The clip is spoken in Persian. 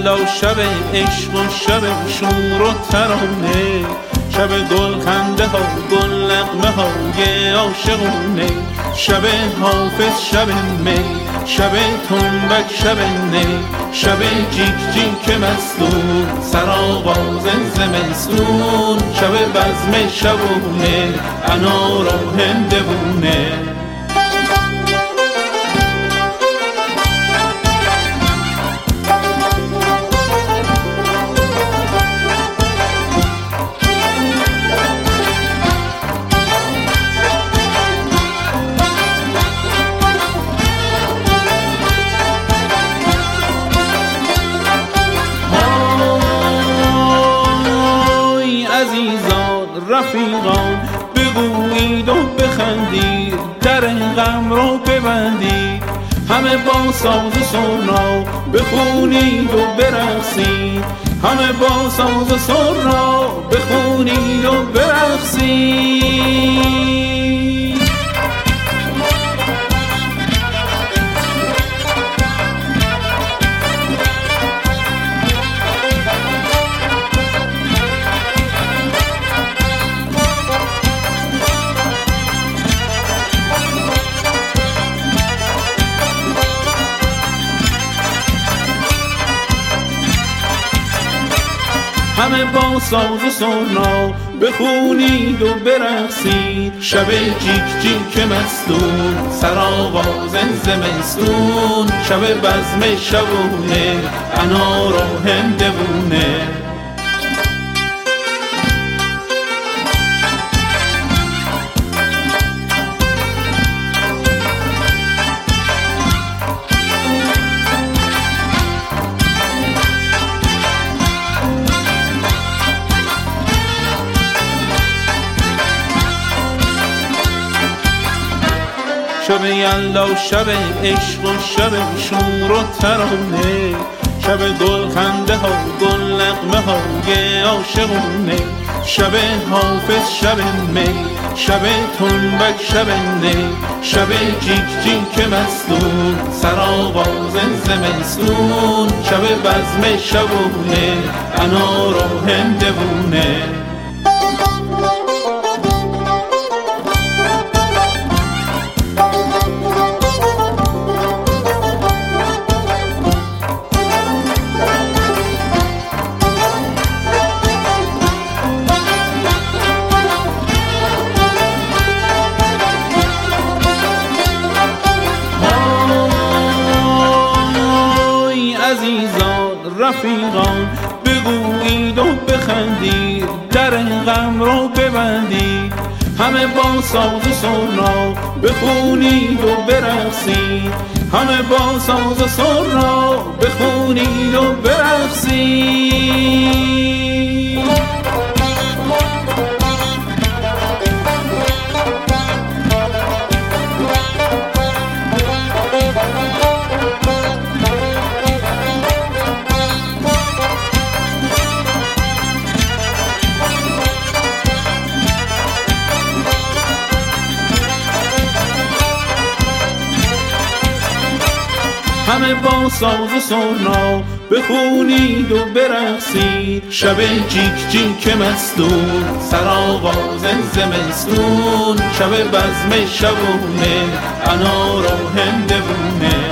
یلا شب عشق و شب شور و ترانه، شب گل خنده ها گل نغمه های عاشقونه، شب حافظ شب می، شب تنبک شب نی، شب جیک جیک مستون سرآغاز زمستون، شب بزم شبونه انار و هندوونه. رفیقان بگویید و بخندید، در غم رو ببندید، همه با ساز و سرنا بخونید و برقصید، همه با ساز و سرنا بخونید و برقصید. همه با ساز و سرنا بخونید و برقصید، شب جیک جیک مستون سرآغاز زمستون، شب بزم شبونه انار و هندوونه. شب یلا شب عشق و شب شور و ترانه، شب گل خنده ها گل نغمه های عاشقونه، شب حافظ شب می، شب تنبک شب نی، شب جیک جیک مستون سرآغاز زمستون، شب بزم شبونه انار و هندوونه. رفیقان بگویید و بخندید، در غم رو ببندید، همه با ساز و سرنا بخونید و برقصید، همه با ساز و سرنا بخونید و برقصید. همه با ساز و سرنا بخونید و برقصید، شب جیک جیک مستون سرآغاز زمستون، شب بزم شبونه انار و هندوونه.